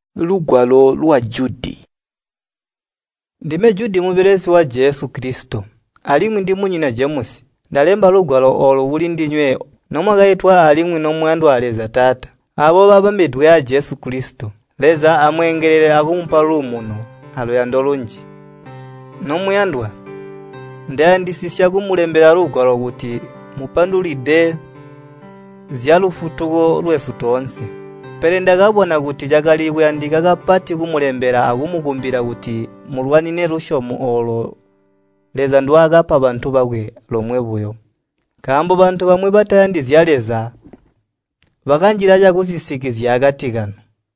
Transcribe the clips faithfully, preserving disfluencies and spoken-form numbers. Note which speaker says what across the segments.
Speaker 1: Lugwalo lwa Judi. Ndime Judi mubelezi wa Yesu Kristo. Alimwi ndi munyina James. Ndalemba lugwalo olo uli ndinywe nomwaga yitwa alimwi nomwandu aleza tata. Abo babambedwe ya Yesu Kristo. Leza amwengerere akumpa lumuno aloyando lunji. Nomwandwa ndayandisisya kumulembera lugwalo kuti mupandulide zyalufutuko lwesu tonse. Pere ndakabona kuti chakali kuyandika kapati kumulembera akumukumbira kuti mulwanine lushomo olo leza ndwakapa bantu bakwe lomwebuyo. Kambo bantu bamwe batayandizyaleza bakanjira chakusisikizya akati kano.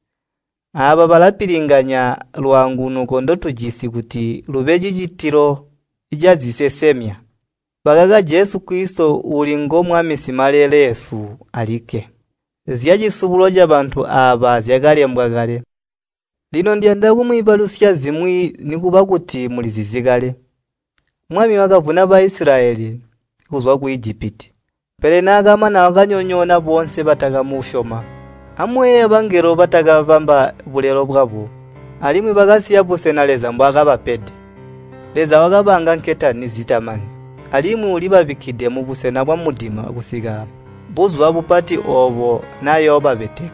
Speaker 1: Aba balapilinganya lwanguno kondo tujisi kuti lubeji chitiro ijazisesemya. Bagaga Yesu Kristo uli ngomwami simalele Yesu alike. Ziyajisubulo j'abantu aba zyagalembwagale. Lino ndianda kumwibalusya zimwi nikuba kuti mulizizigale. Mwami wakavuna ba Israeli kuzwa ku Egypt. Pere nagama na wakanyonyona bonse bataka mushoma. Amwe bangero bataka bamba bulero bwabo. Alimwi bagasi yapo senaleza mbwaga bapede. Leza wakabanga nketa nizitamani. Alimwi uliba bikide mu busena bwa mudima kusiga. Buzwa bupati obo nayo babeteka.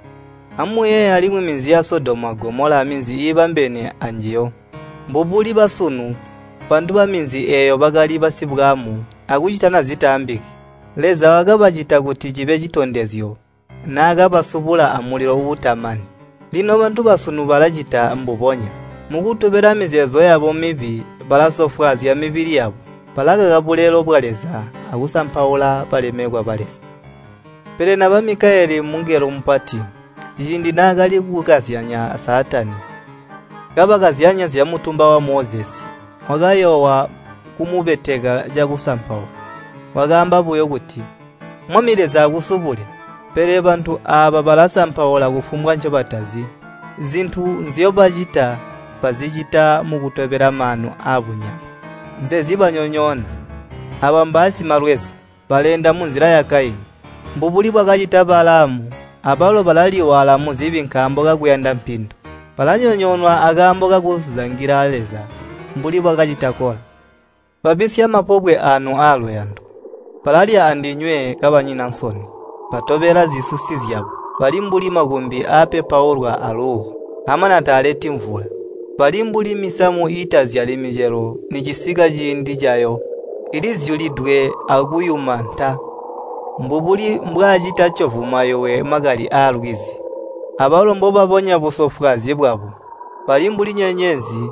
Speaker 1: Amuye alimwe minzi ya Sodoma Gomora minzi ibambene anjiyo. Mbubuli basunu bantu ba minzi eyo bagali basibwamu akuchitana zitambiki. Leza wakabajita kuti jibe jitondezyo naga basubula amuliro ubutamani. Lino bantu basunu balajita mbubonya mukutobera mizezo yabo mibi balasofwazi ya mibiri yabo balaga gabulero bwaleza akusampaula palemegwa balesa. Pere na ba Mikaeli mungero mpati jindi nagali kukazyanya Satani gaba kazyanya zya mutumba wa Moses wagayo wa kumubetega ja kusampaula wagamba buyo kuti mwamireza kusubule. Pere bantu aba balasampaula kufumbwa ncho batazi zintu nziyo bajita bazijita mukutobera mano abunya nze zibanyonyona abambasi marwezi balenda munzira ya Kaini. Mbubuli bwakachita balamu abalo balali wala muzibi nkambo kakuyanda mpindu balanyonyonwa agambo kakuzangira aleza mbuli bwakachita kola. Babisi amapobwe anu alo yandu balali andinywe kabanyina nsoni batobera zisusi zyabo bali mbuli magumbi ape paulwa alo amana taleti mvula bali mbuli misamu itazyalimijero nikisiga jindi jayo ilizyulidwe aguyumanta. Mbubuli mbwajita chovumayo we magali alwizi abalo mbo babonya busofwazi bwabo bali mbuli nyenyezi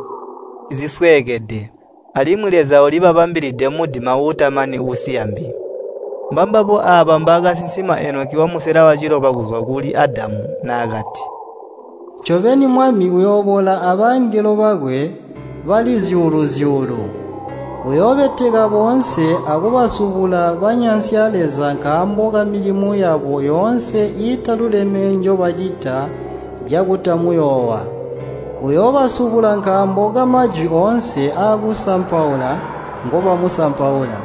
Speaker 1: iziswegede alimweleza oliba bambilide mudima utamani usiyambi. Mbambabo aba mbaga sinsima Enoki wa musera wa jiroba kuzwa kuli Adamu na agati
Speaker 2: choveni mwami uyobola abangelo bagwe bali zyuru zyuru uyobetega bonse akubasubula banyansyaleza nkamboga milimu yabo yonse italulemenjo bajita jagutamuyowa uyobasubula nkamboga maji onse agusampaula ngoba musampaula.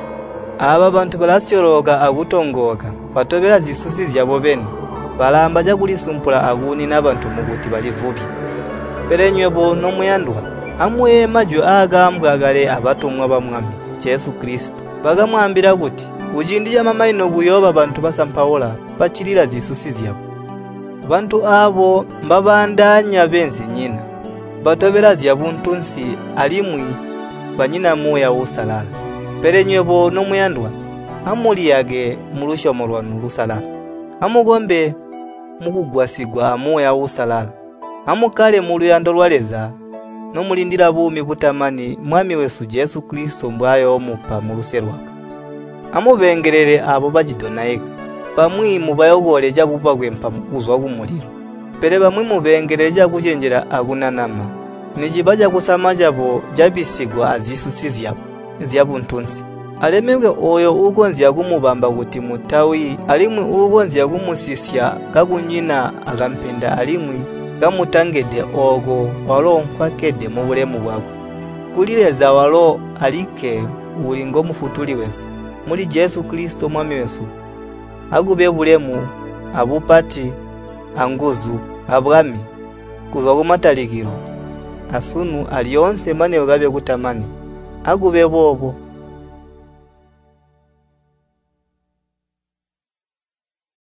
Speaker 1: Aba bantu balasyoroga agutongoga batobera zisusi zyabo bene balamba jakulisumpula aguni n'abantu muguti balivubi. Pere nywebo nomuyandwa amwe majo agambwagale abatumwa bamwami Yesu Kristo bagamwambira kuti ujindija mamaino buyoba bantu basampaula bachilira zisusi zyabo. Bantu abo mbabandanya benzi nyina batobera zyabuntunsi alimwi banyina moya usalala. Pere nywebo nomuyandwa amuliyage mulushomo lwanu lusalala amugombe mukugwasigwa moya usalala amukale muluyando lwaleza nomulindira bumi butamani mwami wesu Yesu Kristo mbwayo omupa mu luserwa. Amubengerere abo bajidonaika pamwi mubayogole jakupa kwempa mukuzwa kumuliro. Pere bamwe mubengerere jakujenjera agunanama nijibaja kusamajabo jabisigwa azisusi zyabo zyabuntunsi. Alemebwe oyo ugonzi yakumubamba kuti mutawi alimwi ugonzi yakumusisya kakunyina agampenda alimwi gamutangede ogo walo mpakede mu bulemu bwako. Kulileza walo alike ulingo mufutuli wesu muli Yesu Kristo mwami wesu agube bulemu abupati anguzu abwami kuva kumatalikiro asunu alionse mane ugabe kutamani agube bobo